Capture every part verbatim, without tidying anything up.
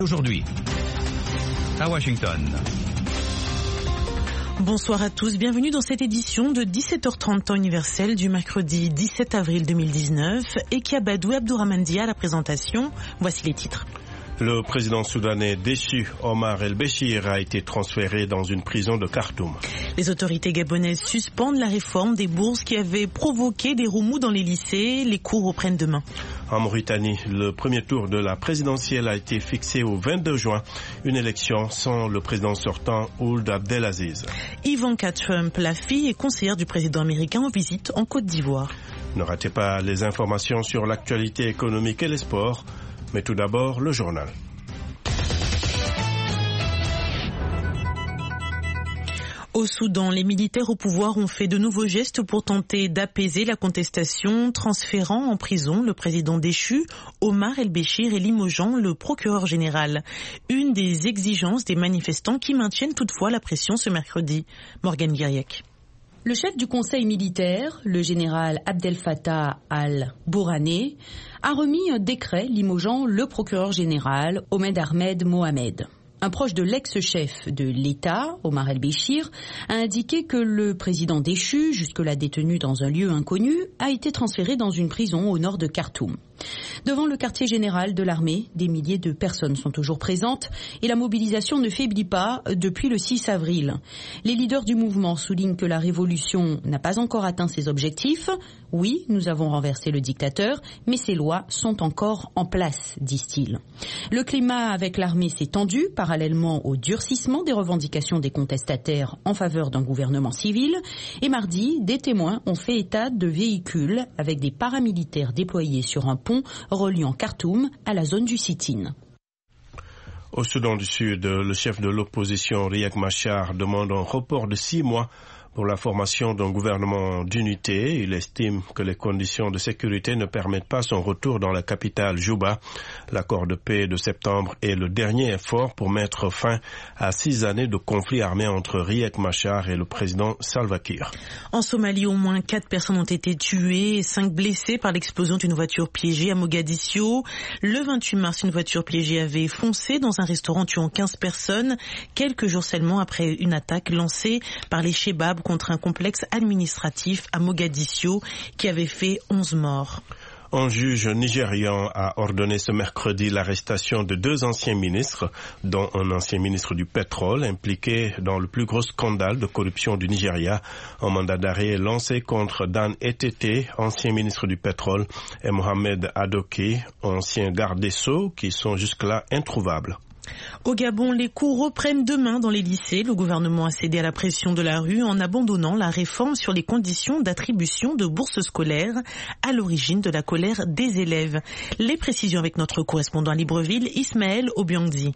Aujourd'hui, à Washington. Bonsoir à tous, bienvenue dans cette édition de dix-sept heures trente temps universel du mercredi dix-sept avril deux mille dix-neuf. Ekia Badou Abdourahmandi à la présentation. Voici les titres. Le président soudanais déchu Omar el-Béchir a été transféré dans une prison de Khartoum. Les autorités gabonaises suspendent la réforme des bourses qui avait provoqué des remous dans les lycées. Les cours reprennent demain. En Mauritanie, le premier tour de la présidentielle a été fixé au vingt-deux juin. Une élection sans le président sortant Ould Abdelaziz. Ivanka Trump, la fille et conseillère du président américain, en visite en Côte d'Ivoire. Ne ratez pas les informations sur l'actualité économique et les sports. Mais tout d'abord, le journal. Au Soudan, les militaires au pouvoir ont fait de nouveaux gestes pour tenter d'apaiser la contestation, transférant en prison le président déchu, Omar el-Béchir, et limogeant le procureur général. Une des exigences des manifestants qui maintiennent toutefois la pression ce mercredi. Morgane Guiriec. Le chef du conseil militaire, le général Abdel Fattah al-Bourhané, a remis un décret limogeant le procureur général Omed Ahmed Mohamed. Un proche de l'ex-chef de l'État, Omar el-Béchir, a indiqué que le président déchu, jusque-là détenu dans un lieu inconnu, a été transféré dans une prison au nord de Khartoum. Devant le quartier général de l'armée, des milliers de personnes sont toujours présentes et la mobilisation ne faiblit pas depuis le six avril. Les leaders du mouvement soulignent que la révolution n'a pas encore atteint ses objectifs. Oui, nous avons renversé le dictateur, mais ces lois sont encore en place, disent-ils. Le climat avec l'armée s'est tendu parallèlement au durcissement des revendications des contestataires en faveur d'un gouvernement civil. Et mardi, des témoins ont fait état de véhicules avec des paramilitaires déployés sur un pont reliant Khartoum à la zone du sit-in. Au Soudan du Sud, le chef de l'opposition Riek Machar demande un report de six mois pour la formation d'un gouvernement d'unité. Il estime que les conditions de sécurité ne permettent pas son retour dans la capitale Juba. L'accord de paix de septembre est le dernier effort pour mettre fin à six années de conflit armé entre Riek Machar et le président Salva Kiir. En Somalie, au moins quatre personnes ont été tuées et cinq blessées par l'explosion d'une voiture piégée à Mogadiscio. Le vingt-huit mars, une voiture piégée avait foncé dans un restaurant tuant quinze personnes, quelques jours seulement après une attaque lancée par les Chebab contre un complexe administratif à Mogadiscio qui avait fait onze morts. Un juge nigérian a ordonné ce mercredi l'arrestation de deux anciens ministres, dont un ancien ministre du pétrole impliqué dans le plus gros scandale de corruption du Nigeria. Un mandat d'arrêt est lancé contre Dan Etete, ancien ministre du pétrole, et Mohamed Adoké, ancien garde des Sceaux, qui sont jusque-là introuvables. Au Gabon, les cours reprennent demain dans les lycées. Le gouvernement a cédé à la pression de la rue en abandonnant la réforme sur les conditions d'attribution de bourses scolaires à l'origine de la colère des élèves. Les précisions avec notre correspondant à Libreville, Ismaël Obiangdi.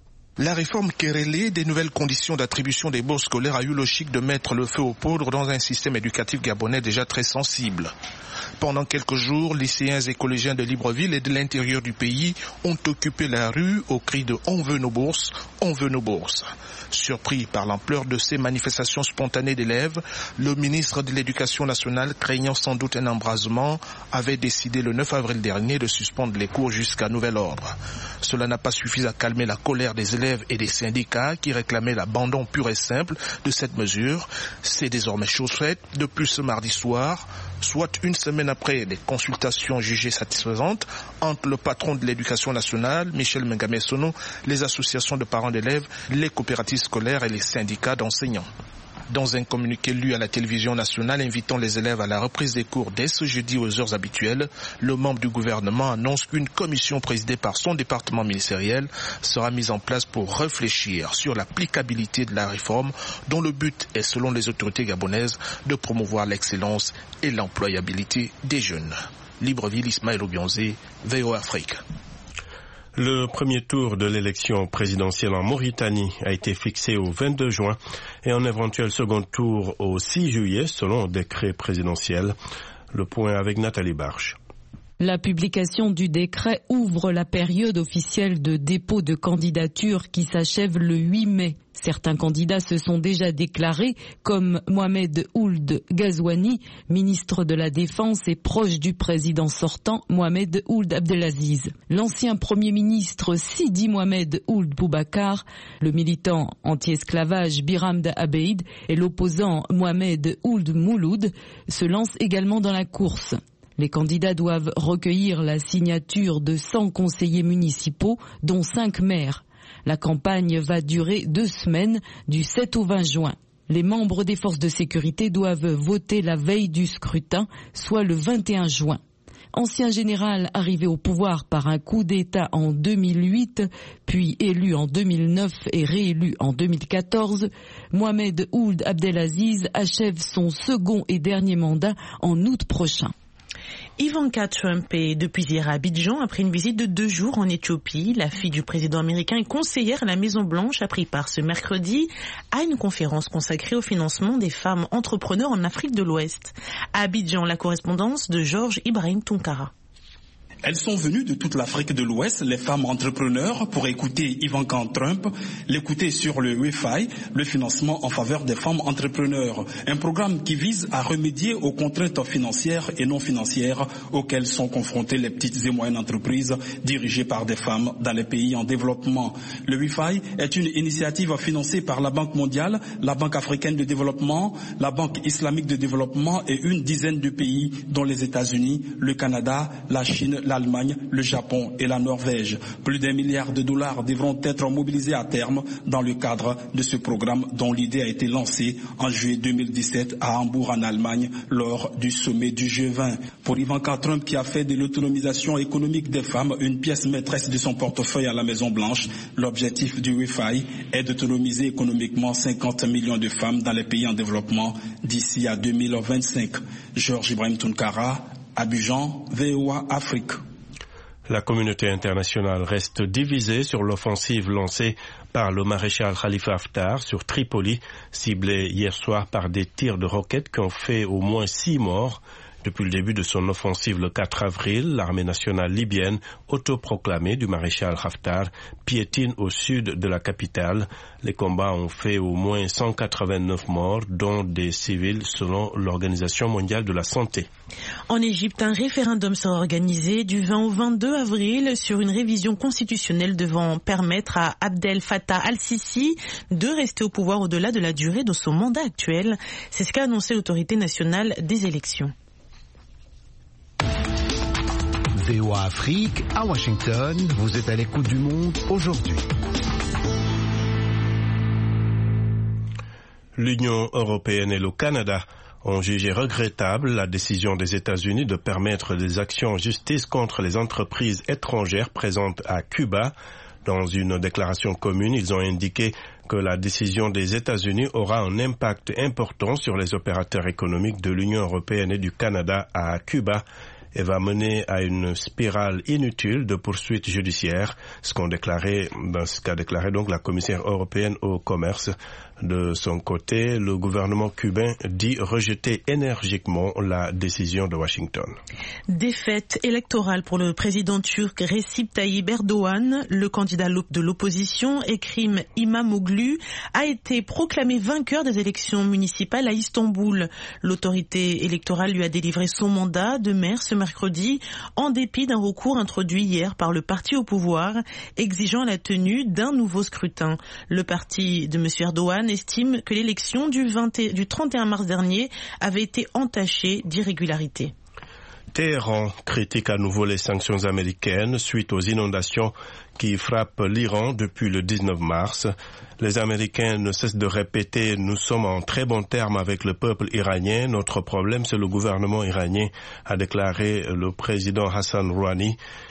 La réforme querellée des nouvelles conditions d'attribution des bourses scolaires a eu le chic de mettre le feu aux poudres dans un système éducatif gabonais déjà très sensible. Pendant quelques jours, lycéens et collégiens de Libreville et de l'intérieur du pays ont occupé la rue au cri de « On veut nos bourses, on veut nos bourses ». Surpris par l'ampleur de ces manifestations spontanées d'élèves, le ministre de l'Éducation nationale, craignant sans doute un embrasement, avait décidé le neuf avril dernier de suspendre les cours jusqu'à nouvel ordre. Cela n'a pas suffi à calmer la colère des élèves et des syndicats qui réclamaient l'abandon pur et simple de cette mesure. C'est désormais chose faite depuis ce mardi soir, soit une semaine après les consultations jugées satisfaisantes entre le patron de l'Éducation nationale, Michel Mengamé-Sono, les associations de parents d'élèves, les coopératives scolaires et les syndicats d'enseignants. Dans un communiqué lu à la télévision nationale invitant les élèves à la reprise des cours dès ce jeudi aux heures habituelles, le membre du gouvernement annonce qu'une commission présidée par son département ministériel sera mise en place pour réfléchir sur l'applicabilité de la réforme dont le but est, selon les autorités gabonaises, de promouvoir l'excellence et l'employabilité des jeunes. Libreville, Ismaël Obianzé, V O Afrique. Le premier tour de l'élection présidentielle en Mauritanie a été fixé au vingt-deux juin et un éventuel second tour au six juillet selon un décret présidentiel. Le point avec Nathalie Barche. La publication du décret ouvre la période officielle de dépôt de candidature qui s'achève le huit mai. Certains candidats se sont déjà déclarés, comme Mohamed Ould Ghazouani, ministre de la Défense et proche du président sortant, Mohamed Ould Abdelaziz. L'ancien premier ministre Sidi Mohamed Ould Boubacar, le militant anti-esclavage Biram Da Abeid et l'opposant Mohamed Ould Mouloud se lancent également dans la course. Les candidats doivent recueillir la signature de cent conseillers municipaux, dont cinq maires. La campagne va durer deux semaines, du sept au vingt juin. Les membres des forces de sécurité doivent voter la veille du scrutin, soit le vingt et un juin. Ancien général arrivé au pouvoir par un coup d'État en deux mille huit, puis élu en deux mille neuf et réélu en deux mille quatorze, Mohamed Ould Abdelaziz achève son second et dernier mandat en août prochain. Ivanka Trump est depuis hier à Abidjan après une visite de deux jours en Éthiopie. La fille du président américain et conseillère à la Maison-Blanche a pris part ce mercredi à une conférence consacrée au financement des femmes entrepreneurs en Afrique de l'Ouest. À Abidjan, la correspondance de Georges Ibrahim Tunkara. Elles sont venues de toute l'Afrique de l'Ouest, les femmes entrepreneurs, pour écouter Ivanka Trump, l'écouter sur le Wi-Fi, le financement en faveur des femmes entrepreneurs. Un programme qui vise à remédier aux contraintes financières et non financières auxquelles sont confrontées les petites et moyennes entreprises dirigées par des femmes dans les pays en développement. Le Wi-Fi est une initiative financée par la Banque mondiale, la Banque africaine de développement, la Banque islamique de développement et une dizaine de pays, dont les États-Unis, le Canada, la Chine, l'Allemagne, le Japon et la Norvège. Plus d'un milliard de dollars devront être mobilisés à terme dans le cadre de ce programme dont l'idée a été lancée en juillet deux mille dix-sept à Hambourg en Allemagne lors du sommet du G vingt. Pour Ivanka Trump qui a fait de l'autonomisation économique des femmes une pièce maîtresse de son portefeuille à la Maison-Blanche, l'objectif du Wi-Fi est d'autonomiser économiquement cinquante millions de femmes dans les pays en développement d'ici à deux mille vingt-cinq. Georges Ibrahim Tunkara, Abidjan, V O A Afrique. La communauté internationale reste divisée sur l'offensive lancée par le maréchal Khalifa Haftar sur Tripoli, ciblée hier soir par des tirs de roquettes qui ont fait au moins six morts. Depuis le début de son offensive le quatre avril, l'armée nationale libyenne, autoproclamée du maréchal Haftar, piétine au sud de la capitale. Les combats ont fait au moins cent quatre-vingt-neuf morts, dont des civils selon l'Organisation mondiale de la santé. En Égypte, un référendum sera organisé du vingt au vingt-deux avril sur une révision constitutionnelle devant permettre à Abdel Fattah al-Sisi de rester au pouvoir au-delà de la durée de son mandat actuel. C'est ce qu'a annoncé l'autorité nationale des élections. V O A Afrique, à Washington, vous êtes à l'écoute du monde aujourd'hui. L'Union européenne et le Canada ont jugé regrettable la décision des États-Unis de permettre des actions en justice contre les entreprises étrangères présentes à Cuba. Dans une déclaration commune, ils ont indiqué que la décision des États-Unis aura un impact important sur les opérateurs économiques de l'Union européenne et du Canada à Cuba et va mener à une spirale inutile de poursuites judiciaires, ce qu'ont déclaré, dans ce qu'a déclaré donc la commissaire européenne au commerce. De son côté, le gouvernement cubain dit rejeter énergiquement la décision de Washington. Défaite électorale pour le président turc Recep Tayyip Erdogan. Le candidat de l'opposition, Ekrem İmamoğlu, a été proclamé vainqueur des élections municipales à Istanbul. L'autorité électorale lui a délivré son mandat de maire ce mercredi, en dépit d'un recours introduit hier par le parti au pouvoir, exigeant la tenue d'un nouveau scrutin. Le parti de M. Erdogan estime que l'élection du, vingt et, du trente et un mars dernier avait été entachée d'irrégularités. Téhéran critique à nouveau les sanctions américaines suite aux inondations qui frappent l'Iran depuis le dix-neuf mars. Les Américains ne cessent de répéter « Nous sommes en très bons termes avec le peuple iranien. Notre problème, c'est le gouvernement iranien », a déclaré le président Hassan Rouhani.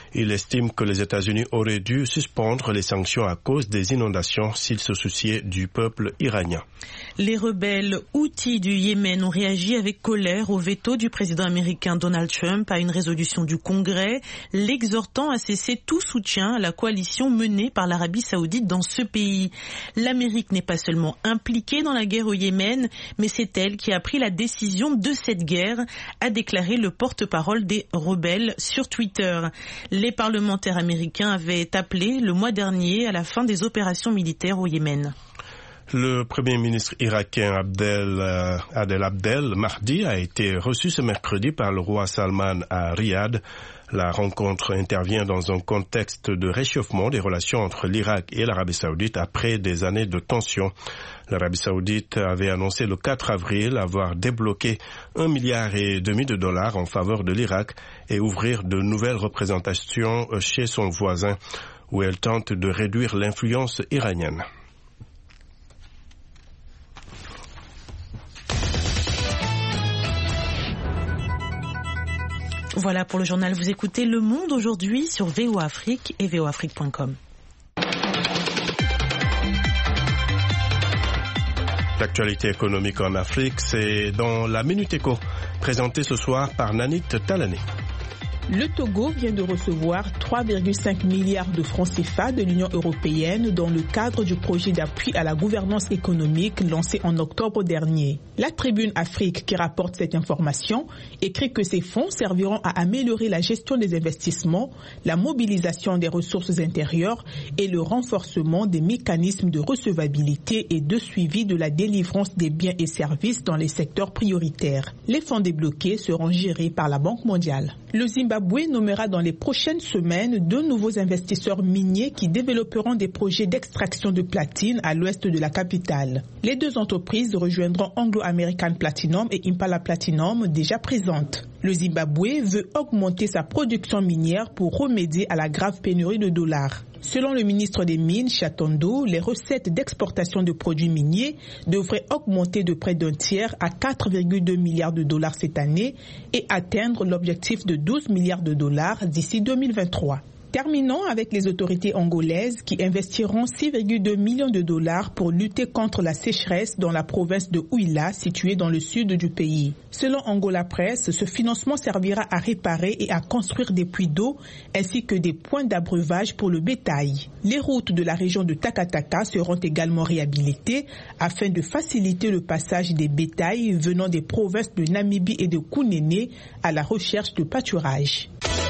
Il estime que les États-Unis auraient dû suspendre les sanctions à cause des inondations s'ils se souciaient du peuple iranien. Les rebelles Houthis du Yémen ont réagi avec colère au veto du président américain Donald Trump à une résolution du Congrès, l'exhortant à cesser tout soutien à la coalition menée par l'Arabie Saoudite dans ce pays. L'Amérique n'est pas seulement impliquée dans la guerre au Yémen, mais c'est elle qui a pris la décision de cette guerre, a déclaré le porte-parole des rebelles sur Twitter. Les parlementaires américains avaient appelé le mois dernier à la fin des opérations militaires au Yémen. Le Premier ministre irakien Abdel, euh, Adel Abdel Mahdi a été reçu ce mercredi par le roi Salman à Riyad. La rencontre intervient dans un contexte de réchauffement des relations entre l'Irak et l'Arabie Saoudite après des années de tension. L'Arabie Saoudite avait annoncé le quatre avril avoir débloqué un milliard et demi de dollars en faveur de l'Irak et ouvrir de nouvelles représentations chez son voisin, où elle tente de réduire l'influence iranienne. Voilà pour le journal. Vous écoutez Le Monde aujourd'hui sur V O A Afrique et V O Afrique point com. L'actualité économique en Afrique, c'est dans la Minute Éco, présentée ce soir par Nanit Talané. Le Togo vient de recevoir trois virgule cinq milliards de francs C F A de l'Union européenne dans le cadre du projet d'appui à la gouvernance économique lancé en octobre dernier. La Tribune Afrique, qui rapporte cette information, écrit que ces fonds serviront à améliorer la gestion des investissements, la mobilisation des ressources intérieures et le renforcement des mécanismes de recevabilité et de suivi de la délivrance des biens et services dans les secteurs prioritaires. Les fonds débloqués seront gérés par la Banque mondiale. Le Zimbabwe nommera dans les prochaines semaines deux nouveaux investisseurs miniers qui développeront des projets d'extraction de platine à l'ouest de la capitale. Les deux entreprises rejoindront Anglo-American Platinum et Impala Platinum déjà présentes. Le Zimbabwe veut augmenter sa production minière pour remédier à la grave pénurie de dollars. Selon le ministre des Mines, Chatondo, les recettes d'exportation de produits miniers devraient augmenter de près d'un tiers à quatre virgule deux milliards de dollars cette année et atteindre l'objectif de douze milliards de dollars d'ici deux mille vingt-trois. Terminons avec les autorités angolaises qui investiront six virgule deux millions de dollars pour lutter contre la sécheresse dans la province de Huila, située dans le sud du pays. Selon Angola Press, ce financement servira à réparer et à construire des puits d'eau ainsi que des points d'abreuvage pour le bétail. Les routes de la région de Takataka seront également réhabilitées afin de faciliter le passage des bétails venant des provinces de Namibie et de Kunene à la recherche de pâturage.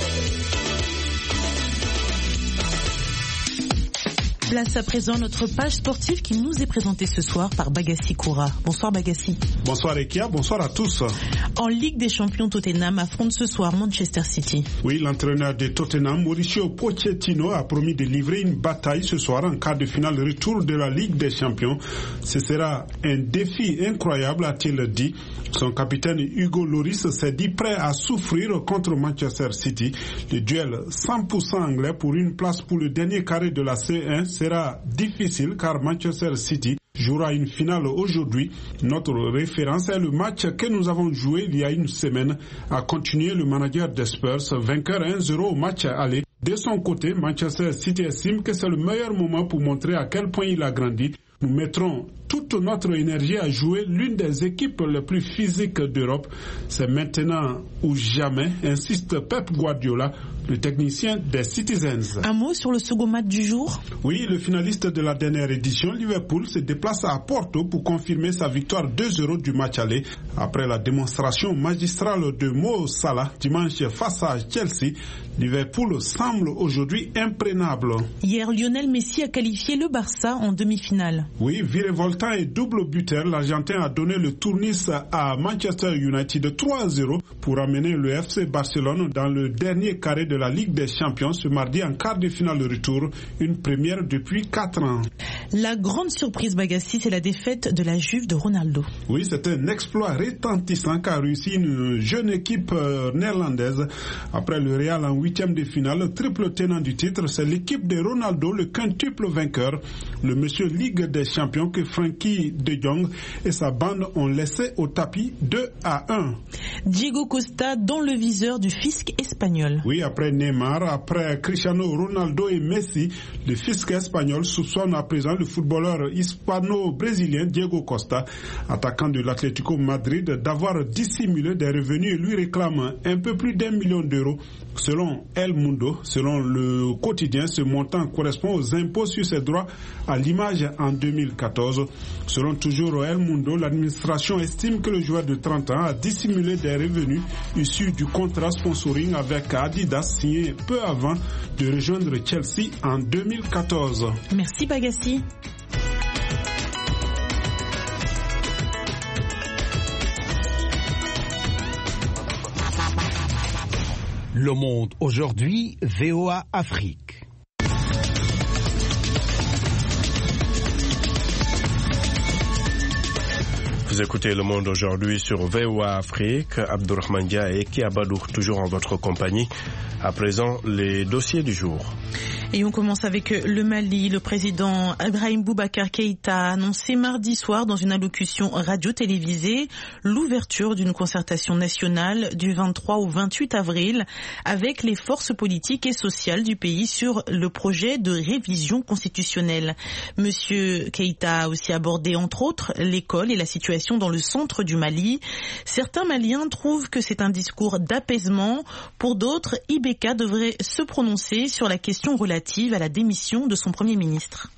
Place à présent notre page sportive qui nous est présentée ce soir par Bagassi Koura. Bonsoir Bagassi. Bonsoir Ekia, bonsoir à tous. En Ligue des Champions, Tottenham affronte ce soir Manchester City. Oui, l'entraîneur de Tottenham, Mauricio Pochettino, a promis de livrer une bataille ce soir en quart de finale retour de la Ligue des Champions. Ce sera un défi incroyable, a-t-il dit. Son capitaine Hugo Lloris s'est dit prêt à souffrir contre Manchester City. Le duel cent pour cent anglais pour une place pour le dernier carré de la C un sera difficile car Manchester City jouera une finale aujourd'hui. Notre référence est le match que nous avons joué il y a une semaine, a continué le manager des Spurs, vainqueur un zéro au match aller. De son côté, Manchester City estime que c'est le meilleur moment pour montrer à quel point il a grandi. Nous mettrons toute notre énergie à jouer l'une des équipes les plus physiques d'Europe. C'est maintenant ou jamais, insiste Pep Guardiola, le technicien des Citizens. Un mot sur le second match du jour? Oui, le finaliste de la dernière édition, Liverpool, se déplace à Porto pour confirmer sa victoire deux zéro du match aller. Après la démonstration magistrale de Mo Salah dimanche face à Chelsea, Liverpool semble aujourd'hui imprégnable. Hier, Lionel Messi a qualifié le Barça en demi-finale. Oui, virevoltant et double buteur, l'Argentin a donné le tournis à Manchester United trois zéro pour amener le F C Barcelone dans le dernier carré de la Ligue des Champions ce mardi en quart de finale de retour, une première depuis quatre ans. La grande surprise Bagassi, c'est la défaite de la Juve de Ronaldo. Oui, c'est un exploit retentissant qu'a réussi une jeune équipe néerlandaise. Après le Real en huitième de finale, triple tenant du titre, c'est l'équipe de Ronaldo, le quintuple vainqueur, le monsieur Ligue des Champions que Franck Frankie de Jong et sa bande ont laissé au tapis deux à un. Diego Costa dans le viseur du fisc espagnol. Oui, après Neymar, après Cristiano Ronaldo et Messi, le fisc espagnol soupçonne à présent le footballeur hispano-brésilien Diego Costa, attaquant de l'Atlético Madrid, d'avoir dissimulé des revenus et lui réclame un peu plus d'un million d'euros. Selon El Mundo, selon le quotidien, ce montant correspond aux impôts sur ses droits à l'image en deux mille quatorze. Selon toujours El Mundo, l'administration estime que le joueur de trente ans a dissimulé des revenus issus du contrat sponsoring avec Adidas signé peu avant de rejoindre Chelsea en deux mille quatorze. Merci Bagassi. Le Monde aujourd'hui, V O A Afrique. Vous écoutez Le Monde aujourd'hui sur V O A Afrique. Abdourahmane Dia et Kiabadou, toujours en votre compagnie. À présent, les dossiers du jour. Et on commence avec le Mali. Le président Ibrahim Boubacar Keïta a annoncé mardi soir dans une allocution radio-télévisée l'ouverture d'une concertation nationale du vingt-trois au vingt-huit avril avec les forces politiques et sociales du pays sur le projet de révision constitutionnelle. Monsieur Keïta a aussi abordé entre autres l'école et la situation dans le centre du Mali. Certains Maliens trouvent que c'est un discours d'apaisement. Pour d'autres, Ibeka devrait se prononcer sur la question relative à la démission de son Premier ministre.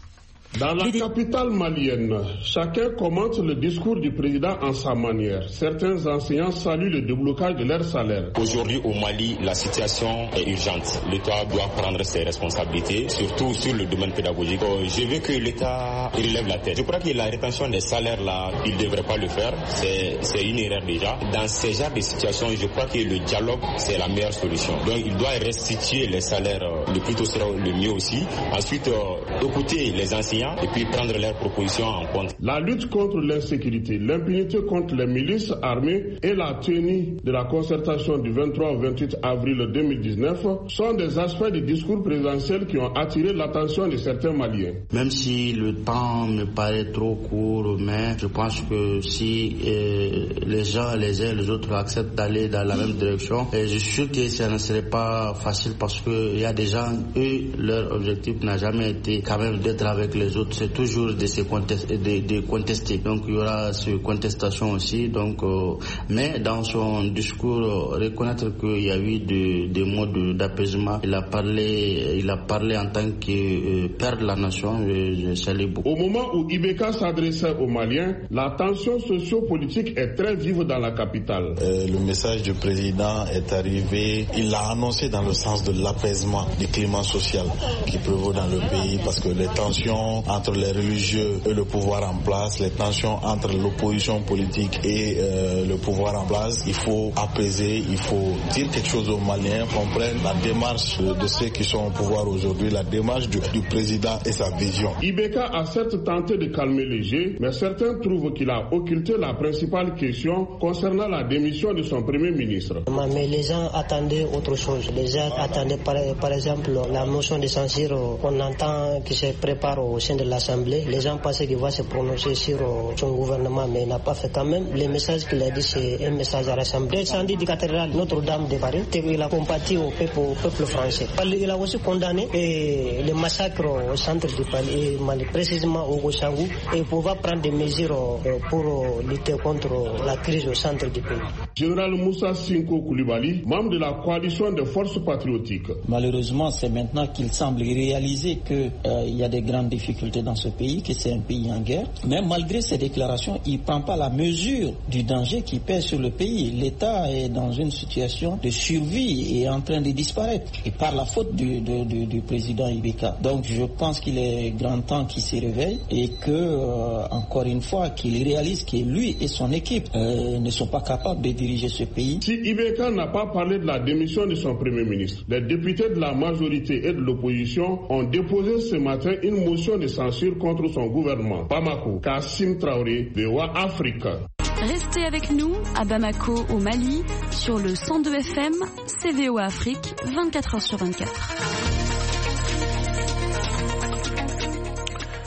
Dans la capitale malienne, chacun commente le discours du président en sa manière. Certains enseignants saluent le déblocage de leur salaire. Aujourd'hui au Mali, la situation est urgente. L'État doit prendre ses responsabilités, surtout sur le domaine pédagogique. Je veux que l'État relève la tête. Je crois que la rétention des salaires, là, il ne devrait pas le faire. C'est, c'est une erreur déjà. Dans ces genres de situations, je crois que le dialogue, c'est la meilleure solution. Donc il doit restituer les salaires le plus tôt sera le mieux aussi. Ensuite, euh, écouter les enseignants et puis prendre leurs propositions en compte. La lutte contre l'insécurité, l'impunité contre les milices armées et la tenue de la concertation du vingt-trois au vingt-huit avril deux mille dix-neuf sont des aspects du discours présidentiel qui ont attiré l'attention de certains Maliens. Même si le temps me paraît trop court, mais je pense que si euh, les gens, les uns et les autres acceptent d'aller dans la même direction, et je suis sûr que ça ne serait pas facile parce qu'il y a des gens, eux, leur objectif n'a jamais été quand même d'être avec les autres, c'est toujours de se contester, de, de contester. Donc il y aura cette contestation aussi. Donc, euh, mais dans son discours, euh, reconnaître qu'il y a eu de, des mots de, d'apaisement. Il a parlé, il a parlé en tant que euh, père de la nation. Je, je salue beaucoup. Au moment où Ibeka s'adressait aux Maliens, la tension socio-politique est très vive dans la capitale. Euh, le message du président est arrivé. Il l'a annoncé dans le sens de l'apaisement du climat social qui prévaut dans le pays, parce que les tensions entre les religieux et le pouvoir en place, les tensions entre l'opposition politique et euh, le pouvoir en place, il faut apaiser, il faut dire quelque chose aux Maliens, comprendre la démarche de ceux qui sont au pouvoir aujourd'hui, la démarche du, du président et sa vision. Ibeka a certes tenté de calmer les jeux, mais certains trouvent qu'il a occulté la principale question concernant la démission de son Premier ministre. Mais les gens attendaient autre chose. Les gens attendaient par, par exemple la motion de censure qu'on entend qui se prépare au sein de l'Assemblée. Les gens pensaient qu'il va se prononcer sur son gouvernement, mais il n'a pas fait quand même. Le message qu'il a dit, c'est un message à l'Assemblée. L'incendie de cathédrale Notre-Dame de Paris, il a compati au peuple, au peuple français. Il a aussi condamné et le massacre au centre du Mali, précisément au Gossangou, et pouvoir prendre des mesures pour lutter contre la crise au centre du pays. Général Moussa Sinko Koulibaly, membre de la coalition des forces patriotiques. Malheureusement, c'est maintenant qu'il semble réaliser qu'il euh, y a des grandes difficultés dans ce pays, que c'est un pays en guerre. Mais malgré ces déclarations, il ne prend pas la mesure du danger qui pèse sur le pays. L'État est dans une situation de survie et est en train de disparaître. Et par la faute du, du, du, du président Ibeka. Donc je pense qu'il est grand temps qu'il se réveille et que, euh, encore une fois, qu'il réalise que lui et son équipe euh, ne sont pas capables de diriger ce pays. Si Ibeka n'a pas parlé de la démission de son Premier ministre, les députés de la majorité et de l'opposition ont déposé ce matin une motion de censure contre son gouvernement. Bamako, Kassim Traoré, V O A Afrique. Restez avec nous à Bamako, au Mali, sur le cent deux F M, C V O A Afrique, vingt-quatre heures sur vingt-quatre.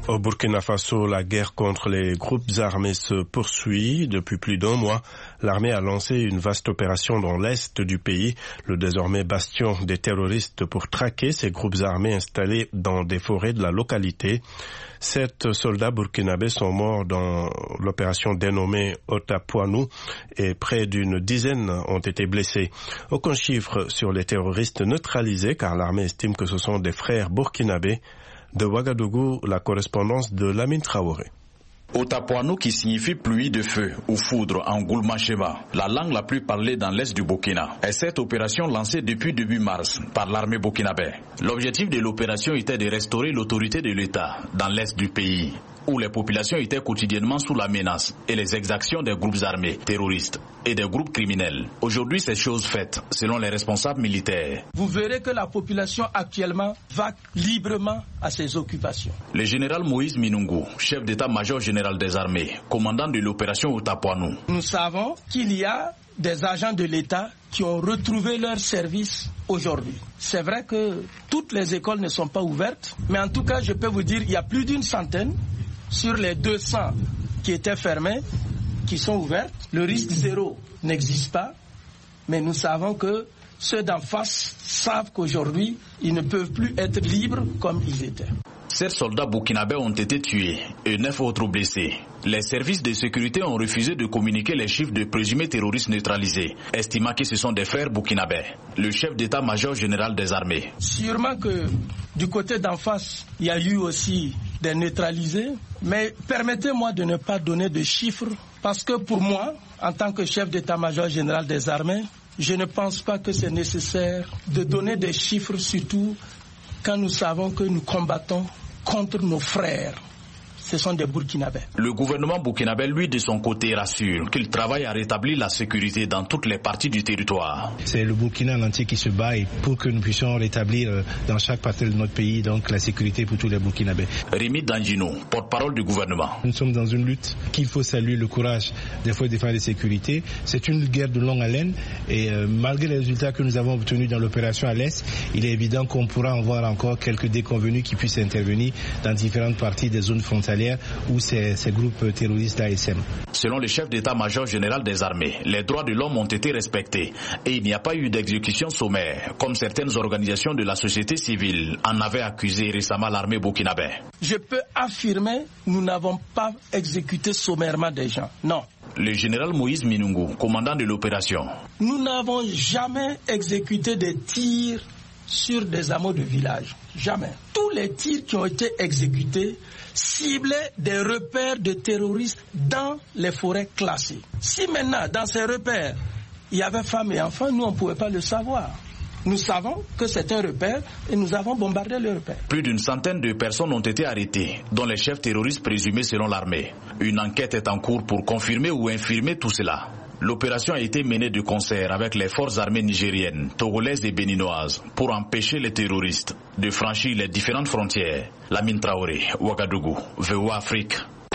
Au Burkina Faso, la guerre contre les groupes armés se poursuit. Depuis plus d'un mois, l'armée a lancé une vaste opération dans l'est du pays, le désormais bastion des terroristes, pour traquer ces groupes armés installés dans des forêts de la localité. Sept soldats burkinabés sont morts dans l'opération dénommée Otapoinou et près d'une dizaine ont été blessés. Aucun chiffre sur les terroristes neutralisés car l'armée estime que ce sont des frères burkinabés. De Ouagadougou, la correspondance de Lamine Traoré. Otapoinou qui signifie pluie de feu ou foudre en Goulmacheba, la langue la plus parlée dans l'est du Burkina, est cette opération lancée depuis début mars par l'armée burkinabé. L'objectif de l'opération était de restaurer l'autorité de l'État dans l'est du pays, où les populations étaient quotidiennement sous la menace et les exactions des groupes armés terroristes et des groupes criminels. Aujourd'hui, c'est chose faite, selon les responsables militaires. Vous verrez que la population actuellement va librement à ses occupations. Le général Moïse Minungu, chef d'état-major général des armées, commandant de l'opération Otapoinou. Nous savons qu'il y a des agents de l'État qui ont retrouvé leur service aujourd'hui. C'est vrai que toutes les écoles ne sont pas ouvertes, mais en tout cas, je peux vous dire qu'il y a plus d'une centaine sur les deux cents qui étaient fermés, qui sont ouvertes. Le risque zéro n'existe pas, mais nous savons que ceux d'en face savent qu'aujourd'hui, ils ne peuvent plus être libres comme ils étaient. Sept soldats burkinabés ont été tués et neuf autres blessés. Les services de sécurité ont refusé de communiquer les chiffres de présumés terroristes neutralisés, estimant que ce sont des frères burkinabés. Le chef d'état-major général des armées. Sûrement que du côté d'en face, il y a eu aussi des neutralisés, mais permettez-moi de ne pas donner de chiffres, parce que pour moi, en tant que chef d'état-major général des armées, je ne pense pas que c'est nécessaire de donner des chiffres, surtout quand nous savons que nous combattons contre nos frères. Ce sont des Burkinabés. Le gouvernement burkinabé, lui, de son côté, rassure qu'il travaille à rétablir la sécurité dans toutes les parties du territoire. C'est le Burkina entier qui se bat pour que nous puissions rétablir dans chaque partie de notre pays donc la sécurité pour tous les Burkinabés. Rémi Danjino, porte-parole du gouvernement. Nous sommes dans une lutte qu'il faut saluer le courage des forces de défense et de sécurité. C'est une guerre de longue haleine et euh, malgré les résultats que nous avons obtenus dans l'opération à l'Est, il est évident qu'on pourra en voir encore quelques déconvenus qui puissent intervenir dans différentes parties des zones frontalières où ces, ces groupes terroristes A S M. Selon le chef d'état-major général des armées, les droits de l'homme ont été respectés et il n'y a pas eu d'exécution sommaire, comme certaines organisations de la société civile en avaient accusé récemment l'armée burkinabé. Je peux affirmer, nous n'avons pas exécuté sommairement des gens, non. Le général Moïse Minungu, commandant de l'opération. Nous n'avons jamais exécuté des tirs sur des hameaux de village, jamais. Tous les tirs qui ont été exécutés ciblaient des repères de terroristes dans les forêts classées. Si maintenant, dans ces repères, il y avait femmes et enfants, nous, on ne pouvait pas le savoir. Nous savons que c'est un repère et nous avons bombardé le repère. Plus d'une centaine de personnes ont été arrêtées, dont les chefs terroristes présumés selon l'armée. Une enquête est en cours pour confirmer ou infirmer tout cela. L'opération a été menée de concert avec les forces armées nigériennes, togolaises et béninoises pour empêcher les terroristes de franchir les différentes frontières. Lamine Traoré, Ouagadougou, V O A Afrique.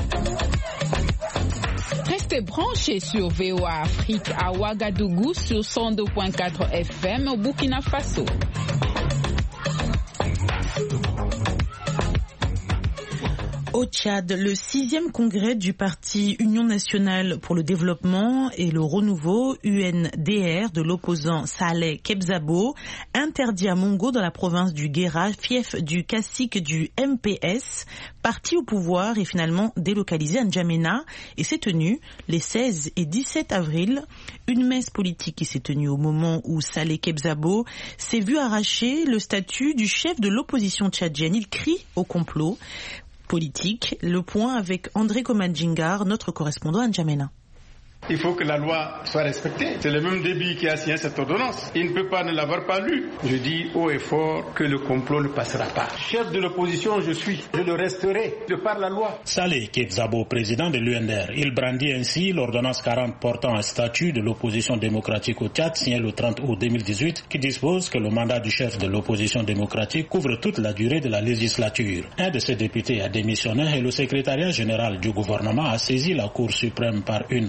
Restez branchés sur V O A Afrique à Ouagadougou sur cent deux virgule quatre F M au Burkina Faso. Au Tchad, le sixième congrès du parti Union nationale pour le développement et le renouveau U N D R de l'opposant Saleh Kebzabo interdit à Mongo dans la province du Guéra, fief du cacique du M P S, parti au pouvoir et finalement délocalisé à N'Djamena, et s'est tenu les seize et dix-sept avril. Une messe politique qui s'est tenue au moment où Saleh Kebzabo s'est vu arracher le statut du chef de l'opposition tchadienne. Il crie au complot politique. Le point avec André Komandjingar, notre correspondant à N'Djamena. Il faut que la loi soit respectée. C'est le même débit qui a signé cette ordonnance. Il ne peut pas ne l'avoir pas lu. Je dis haut et fort que le complot ne passera pas. Chef de l'opposition, je suis. Je le resterai de par la loi. Saleh Kebzabo, président de l'U N D R. Il brandit ainsi l'ordonnance quarante portant un statut de l'opposition démocratique au Tchad, signée le trente août deux mille dix-huit, qui dispose que le mandat du chef de l'opposition démocratique couvre toute la durée de la législature. Un de ses députés a démissionné et le secrétariat général du gouvernement a saisi la Cour suprême par une requête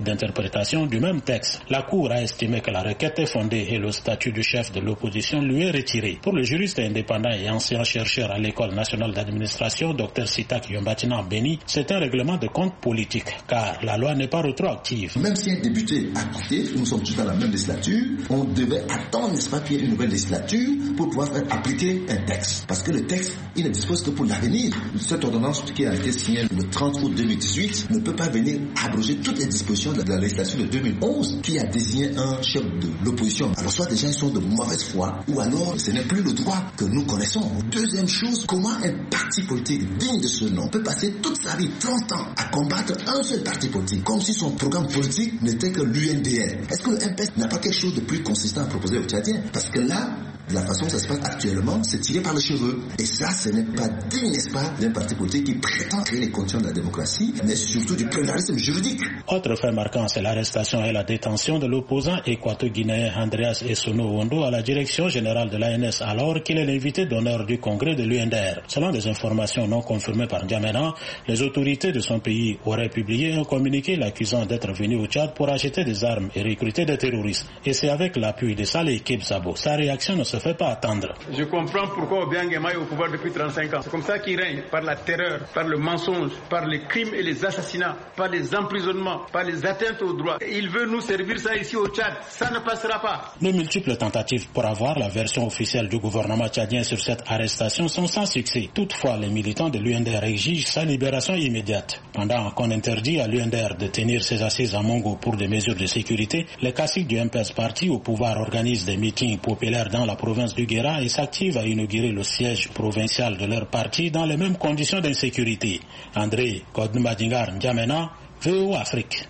d'interprétation du même texte. La Cour a estimé que la requête est fondée et le statut du chef de l'opposition lui est retiré. Pour le juriste indépendant et ancien chercheur à l'École nationale d'administration, Dr Sitak Yombatina Beni, c'est un règlement de compte politique, car la loi n'est pas rétroactive. Même si un député a quitté, nous sommes tous dans la même législature, on devait attendre, n'est-ce pas, qu'il y ait une nouvelle législature pour pouvoir faire appliquer un texte. Parce que le texte, il ne dispose que pour l'avenir. Cette ordonnance qui a été signée le trente août deux mille dix-huit ne peut pas venir abroger toutes les dispositions de la législation de deux mille onze qui a désigné un chef de l'opposition. Alors soit les gens sont de mauvaise foi, ou alors ce n'est plus le droit que nous connaissons. Deuxième chose, comment un parti politique digne de ce nom peut passer toute sa vie, trente ans, à combattre un seul parti politique, comme si son programme politique n'était que l'U N D R. Est-ce que le M P S n'a pas quelque chose de plus consistant à proposer aux Tchadiens? Parce que là, de la façon dont ça se passe actuellement, c'est tiré par les cheveux. Et ça, ce n'est pas digne, n'est-ce pas, d'un parti politique qui prétend créer les conditions de la démocratie, mais surtout du pluralisme juridique. Autre fait marquant, c'est l'arrestation et la détention de l'opposant équato-guinéen Andreas Essono Wondo à la direction générale de l'A N S, alors qu'il est l'invité d'honneur du congrès de l'U N D R. Selon des informations non confirmées par N'Djamena, les autorités de son pays auraient publié un communiqué l'accusant d'être venu au Tchad pour acheter des armes et recruter des terroristes. Et c'est avec l'appui de Saleh Kebsabo. Sa réaction ne se fait pas attendre. Je comprends pourquoi Obiang Nguema est au pouvoir depuis trente-cinq ans. C'est comme ça qu'il règne, par la terreur, par le mensonge, par les crimes et les assassinats, par les emprisonnements, par les atteintes aux droits. Et il veut nous servir ça ici au Tchad. Ça ne passera pas. Les multiples tentatives pour avoir la version officielle du gouvernement tchadien sur cette arrestation sont sans succès. Toutefois, les militants de l'U N D R exigent sa libération immédiate. Pendant qu'on interdit à l'U N D R de tenir ses assises à Mongo pour des mesures de sécurité, les caciques du M P S parti au pouvoir organisent des meetings populaires dans la province du Guéra et s'activent à inaugurer le siège provincial de leur parti dans les mêmes conditions d'insécurité. André Kodoumadingar N'Djamena, V O Afrique.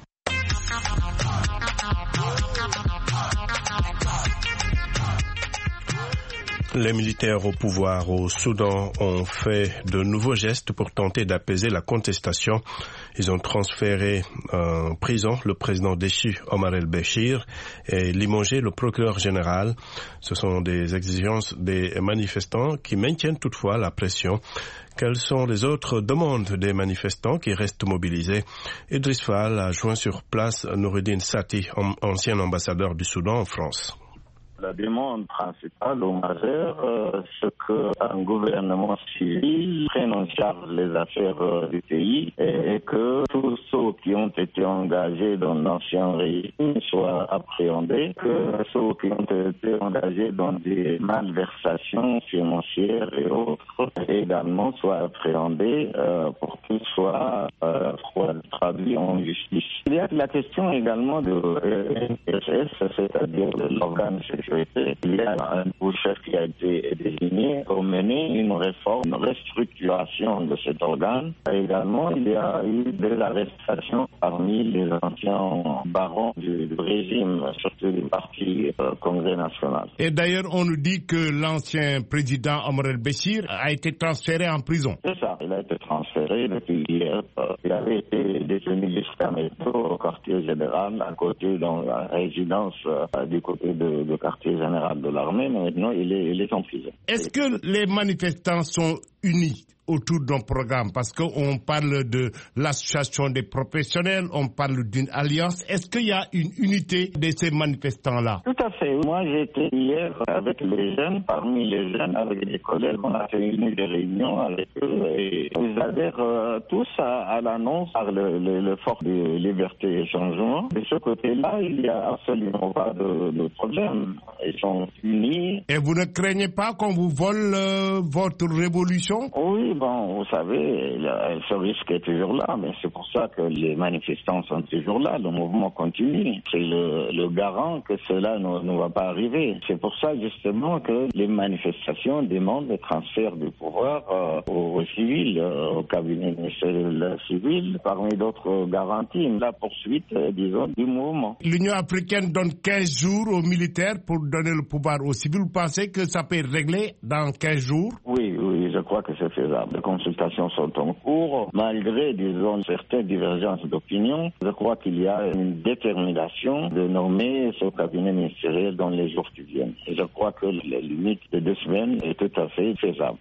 Les militaires au pouvoir au Soudan ont fait de nouveaux gestes pour tenter d'apaiser la contestation. Ils ont transféré en prison le président déchu Omar el-Béchir et limogé le procureur général. Ce sont des exigences des manifestants qui maintiennent toutefois la pression. Quelles sont les autres demandes des manifestants qui restent mobilisés? Idriss Fall a joint sur place Noureddin Sati, ancien ambassadeur du Soudan en France. La demande principale ou majeure, euh, c'est qu'un gouvernement civil prenne en charge les affaires euh, du pays et, et que tous ceux qui ont été engagés dans l'ancien régime soient appréhendés, que ceux qui ont été engagés dans des malversations financières et autres également soient appréhendés euh, pour qu'ils soient euh, traduits en justice. Il y a la question également de N S S, c'est-à-dire de l'organe sécuritaire. Il y a un nouveau chef qui a été désigné pour mener une réforme, une restructuration de cet organe. Et également, il y a eu des arrestations parmi les anciens barons du, du régime, surtout du parti euh, Congrès national. Et d'ailleurs, on nous dit que l'ancien président Omar el-Béchir a été transféré en prison. C'est ça, il a été transféré depuis hier. Il avait été détenu jusqu'à maintenant au quartier général, à côté dans la résidence euh, du côté de, de quartier général de l'armée, mais maintenant il est, il est en prison. Est-ce que les manifestants sont unis autour d'un programme? Parce qu'on parle de l'association des professionnels, on parle d'une alliance. Est-ce qu'il y a une unité de ces manifestants-là? Tout à fait. Moi, j'étais hier avec les jeunes, parmi les jeunes, avec des collègues, on a fait une des réunions avec eux et ils adhèrent euh, tous à, à l'annonce par le, le, le fort de liberté et changement. De ce côté-là, il n'y a absolument pas de, de problème. Ils sont unis. Et vous ne craignez pas qu'on vous vole euh, votre révolution? Oui, bon, vous savez, ce risque est toujours là, mais c'est pour ça que les manifestants sont toujours là, le mouvement continue. C'est le, le garant que cela ne, ne va pas arriver. C'est pour ça justement que les manifestations demandent le transfert du pouvoir euh, aux, aux civils, euh, au cabinet ministériel civil, parmi d'autres garanties, la poursuite, euh, disons, du mouvement. L'Union africaine donne quinze jours aux militaires pour donner le pouvoir aux civils. Vous pensez que ça peut être réglé dans quinze jours? Oui, oui, je crois que c'est faisable. Les consultations sont en cours. Malgré, disons, certaines divergences d'opinion, je crois qu'il y a une détermination de nommer ce cabinet ministériel dans les jours qui viennent. Et je crois que la limite de deux semaines est tout à fait faisable.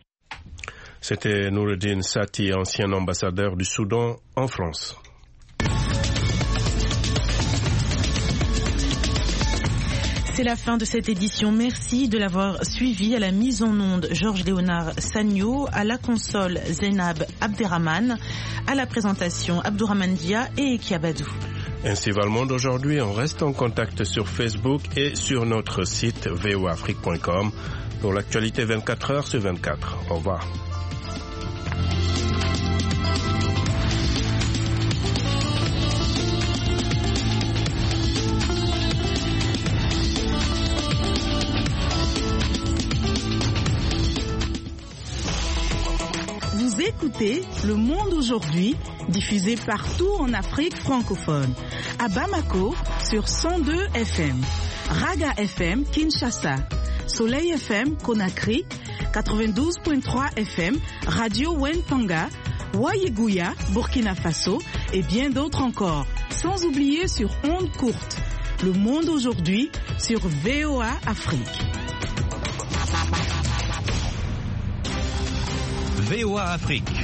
C'était Noureddin Sati, ancien ambassadeur du Soudan en France. C'est la fin de cette édition. Merci de l'avoir suivi. À la mise en onde, Georges Léonard Sagno, à la console, Zainab Abderrahman, à la présentation, Abdourahmane Dia et Kiabadou. Ainsi va le monde aujourd'hui. On reste en contact sur Facebook et sur notre site v o afrique point com pour l'actualité vingt-quatre heures sur vingt-quatre. Au revoir. Vous écoutez Le Monde aujourd'hui, diffusé partout en Afrique francophone. À Bamako, sur cent deux F M. Raga F M, Kinshasa. Soleil F M, Conakry. quatre-vingt-douze virgule trois F M. Radio Wentanga. Wayeguya, Burkina Faso. Et bien d'autres encore. Sans oublier sur ondes courtes. Le Monde aujourd'hui, sur V O A Afrique. V O A Afrique.